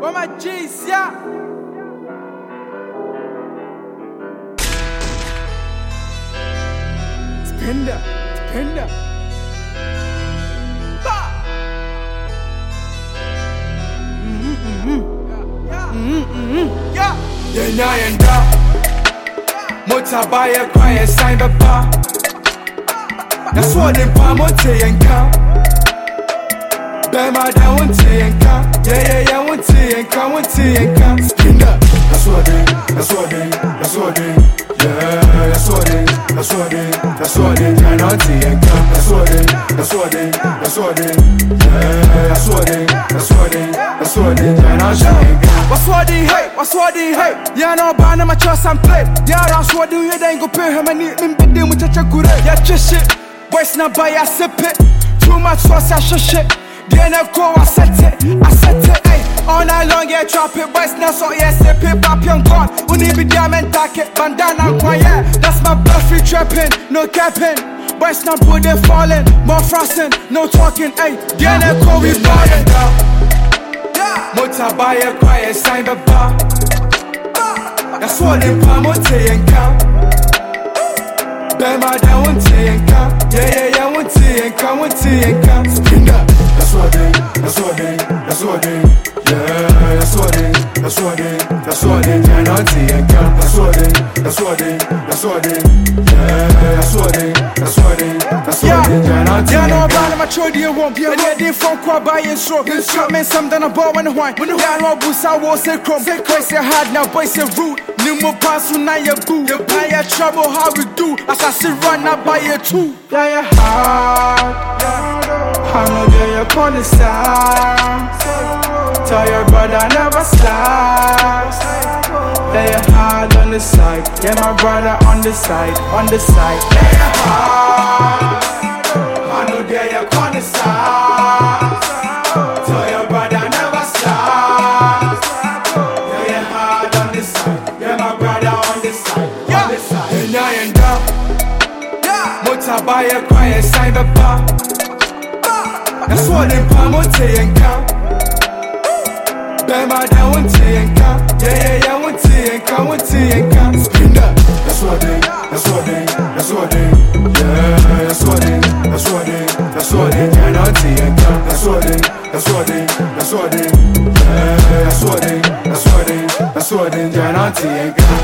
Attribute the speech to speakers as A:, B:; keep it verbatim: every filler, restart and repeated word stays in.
A: Mama G's, yeah. Spinda, spinda. Mm mm mm mm yeah. Yenya yenda. Motabaya quiet sign baba. That's what they pa mote yenka. Bema da wonte yenka. Yeah yeah yeah wonte yenka wonte yenka. Spinda. That's what they. That's what they. That's what they. Yeah, that's what they. That's what they. That's what they. Turn on to yenka. That's what they. That's what they. That's what they. Yeah, that's what they. That's what they. That's what they. Turn on to yenka. What's what they hate? What's what they hate? Yeah, no ban my trust and play. Yeah, that's what they. You then go pay him and need me bid them with a chakure. Yeah, just shit. Boys not buy a sip it. Too much sauce, I should shit. Then I go, I set it, I set it, ayy. All night long, yeah, trap it. Boys now, so yeah, sip it, pop young gone. We need be diamond jacket, bandana, yeah. That's my blood free trapping, no capping. Boys now, put it falling, more frosting, no talking, ayy. Then I go, we ballin'. Mota buy a quiet sign, baba. That's what they pa mote yenka. Bema da wonte yenka. Yeah, yeah, yeah, wonte yenka, wonte yenka. Spinda. That's what they, that's what they, that's what they. Yeah, that's what they, that's what they, that's what they. Turn on to yenka. That's what they, that's what they, that's what they. Yeah, that's what they, that's what they, that's what they. Turn on to yenka. Yeah, no about my chodi won't be a lady from Kwa by and so. You shot me something about when wine. Yeah, no boost I was a chrome. Say crazy hard now, boys a rude. New more pass when I a boo. You buy a trouble, how we do? As I sit run, I buy a two. Yeah, yeah, hard. I know you're upon the side. Tell your brother never stop. Yeah, you're hard on the side. Yeah, my brother on the side, on the side. Yeah, you're hard. I know you're upon the side. Tell your brother never stop. Yeah, you're hard on the side. Yeah, my brother on the side, on the side. And I end up. Motabaya quiet sign baba. That's what they pa mote yenka. Bema da wonte yenka. Yeah yeah yeah wonte yenka wonte yenka. Spinda. That's what they. That's what they. That's what they. Yeah. That's what they. That's what they. That's what they. Turn on to yenka. That's what they. That's what they. That's what they. Yeah. That's what they. That's what they. That's what they. Turn on to yenka.